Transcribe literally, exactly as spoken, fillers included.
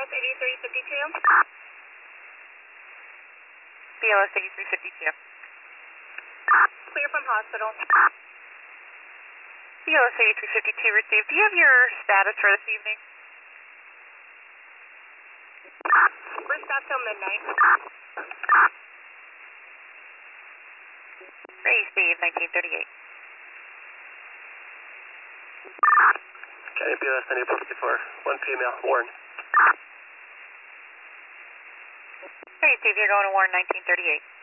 S eighty-three fifty-two. B L S eighty-three fifty-two. Clear from hospital. B L S eighty-three fifty-two received. Do you have your status for this evening? We're stopped till midnight. Receive nineteen thirty-eight. Okay, B L S ninety-four fifty-four, one female, Warren. Receive, you're going to Warren nineteen thirty-eight.